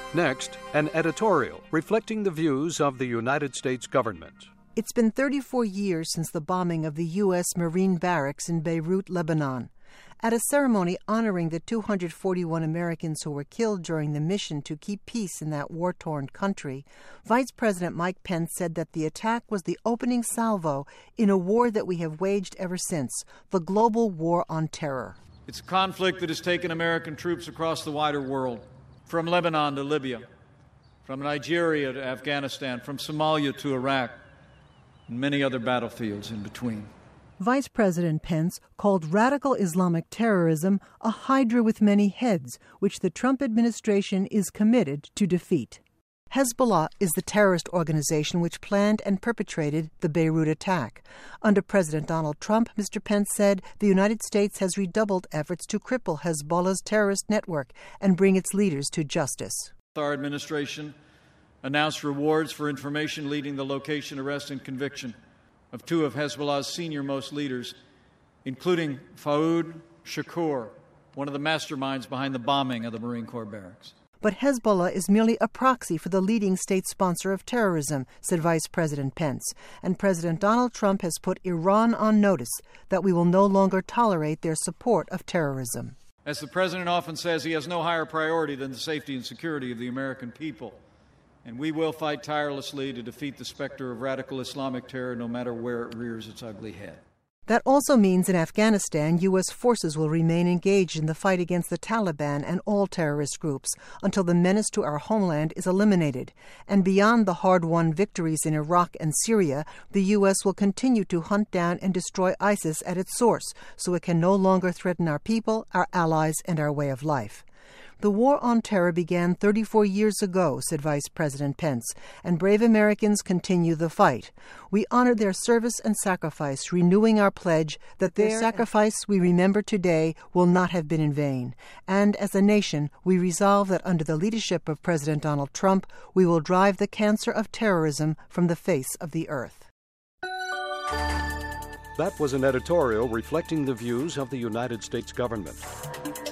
Next, an editorial reflecting the views of the United States government. It's been 34 years since the bombing of the U.S. Marine barracks in Beirut, Lebanon. At a ceremony honoring the 241 Americans who were killed during the mission to keep peace in that war-torn country, Vice President Mike Pence said that the attack was the opening salvo in a war that we have waged ever since, the global war on terror. It's a conflict that has taken American troops across the wider world, from Lebanon to Libya, from Nigeria to Afghanistan, from Somalia to Iraq, and many other battlefields in between. Vice President Pence called radical Islamic terrorism a hydra with many heads, which the Trump administration is committed to defeat. Hezbollah is the terrorist organization which planned and perpetrated the Beirut attack. Under President Donald Trump, Mr. Pence said the United States has redoubled efforts to cripple Hezbollah's terrorist network and bring its leaders to justice. Our administration announced rewards for information leading the location, arrest, and conviction of two of Hezbollah's senior-most leaders, including Fouad Shakur, one of the masterminds behind the bombing of the Marine Corps barracks. But Hezbollah is merely a proxy for the leading state sponsor of terrorism, said Vice President Pence. And President Donald Trump has put Iran on notice that we will no longer tolerate their support of terrorism. As the President often says, he has no higher priority than the safety and security of the American people. And we will fight tirelessly to defeat the specter of radical Islamic terror, no matter where it rears its ugly head. That also means in Afghanistan, U.S. forces will remain engaged in the fight against the Taliban and all terrorist groups until the menace to our homeland is eliminated. And beyond the hard-won victories in Iraq and Syria, the U.S. will continue to hunt down and destroy ISIS at its source, so it can no longer threaten our people, our allies, and our way of life. The war on terror began 34 years ago, said Vice President Pence, and brave Americans continue the fight. We honor their service and sacrifice, renewing our pledge that their sacrifice we remember today will not have been in vain. And as a nation, we resolve that under the leadership of President Donald Trump, we will drive the cancer of terrorism from the face of the earth. That was an editorial reflecting the views of the United States government.